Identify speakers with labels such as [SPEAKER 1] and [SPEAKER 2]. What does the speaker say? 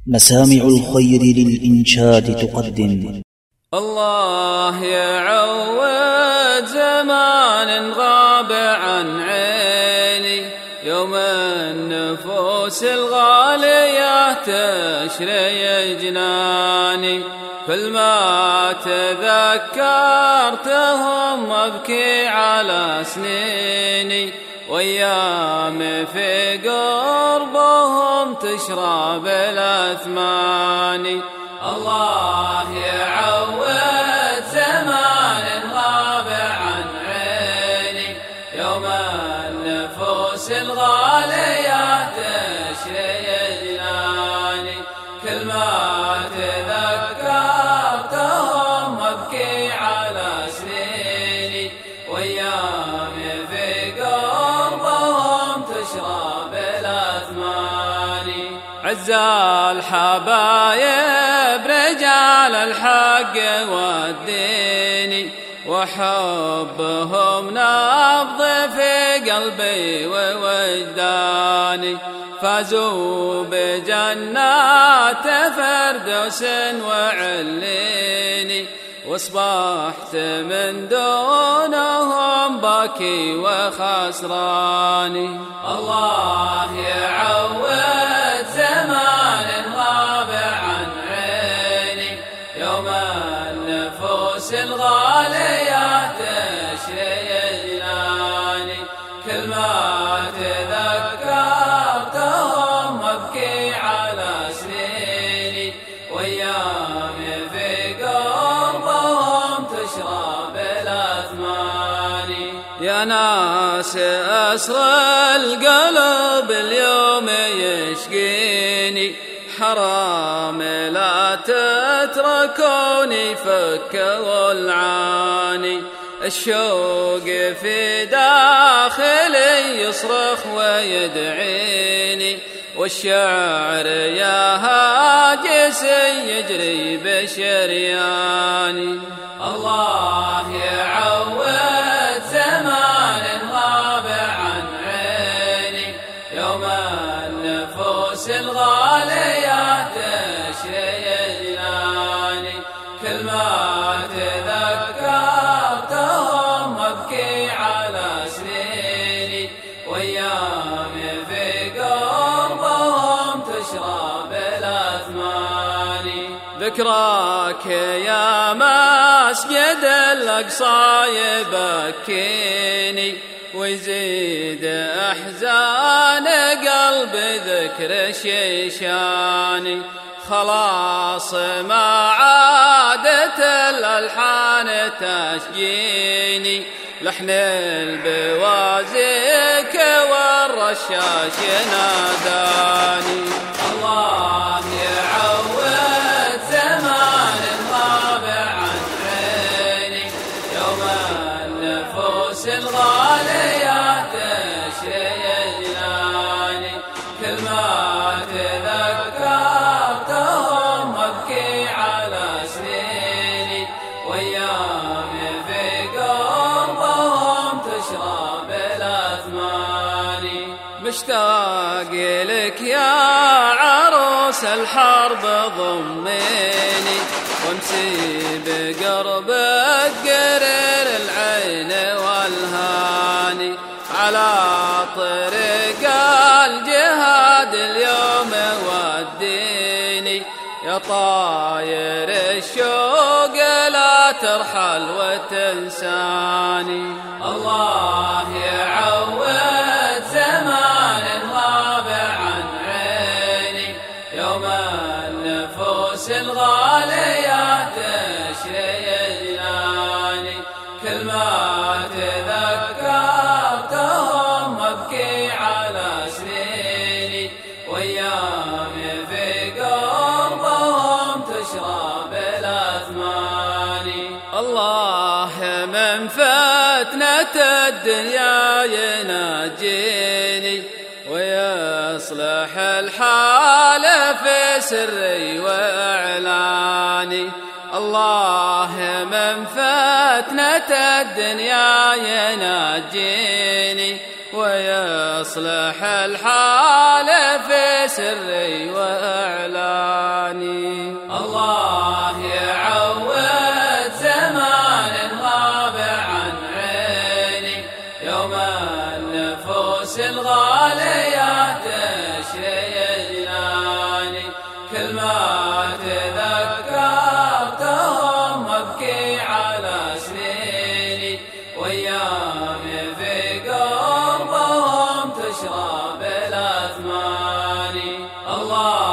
[SPEAKER 1] مسامع الخير للإنشاد تقدم.
[SPEAKER 2] الله يعود زمان غاب عن عيني، يوم النفوس الغالية تشري جناني، كل ما تذكرتهم أبكي على سنيني، وأيام في قربهم تشرب الأثماني. الله يعود زمان غاب عن عيني، يوم النفوس الغالية تشري جناني، كل ما تذكرتهم أبكي على سنيني، وأيام في قربهم تشرب الأثماني. عز الحبايب رجال الحق والدين، وحبهم نبض في قلبي ووجداني، فازوا بجنات فردوس وعليني، واصبحت من دونهم باكي وخسراني. الله يعود زمان غاب عن عيني، يوم النفوس الغالية تشري جناني، كل ما تذكرتهم أبكي على سنيني، وأيام في قربهم تشرب الأثماني. يا ناس أسر القلب اليوم يشقيني، حرام لا تتركوني فكوا العاني، الشوق في داخلي يصرخ ويدعيني، والشعر يا هاجس يجري بشرياني. الله يعود زمان غاب عن عيني، يوم النفوس الغالية تشري جناني، كل ما تذكرتهم أبكي على سنيني، وأيام في قربهم تشرب الأثماني. ذكراك يا مسجد الأقصى يبكيني، ويزيد أحزان قلبي ذكر شيشاني، خلاص ما عادت الألحان تشجيني، لحن البوازيك والرشاش ناداني. الله يعود زمان غاب عن عيني، يوم النفوس الغالية تشري جناني، كل ما تذكرتهم أبكي على سنيني، وأيام في قربهم تشرب الأثماني. مشتاق لك يا عروس الحرب ضميني، وامسي بقربك قرر العين والهاني، على طريق الجهاد اليوم وديني، يا طاير الشوق لا ترحل وتنساني. الله يعود زمان غاب عن عيني، يوم النفوس الغالية تشري جناني، كل ما تذكرتهم أبكي على سنيني، وأيام في قربهم تشرب الأثماني. الله من فتنة الدنيا ينجيني، ويصلح الحال في سري وإعلاني، الله من فتنة الدنيا ينجيني، ويصلح الحال في سري وإعلاني. كل ما تذكرتهم أبكي على سنيني، وأيامي في قربهم تشرب الأثماني. الله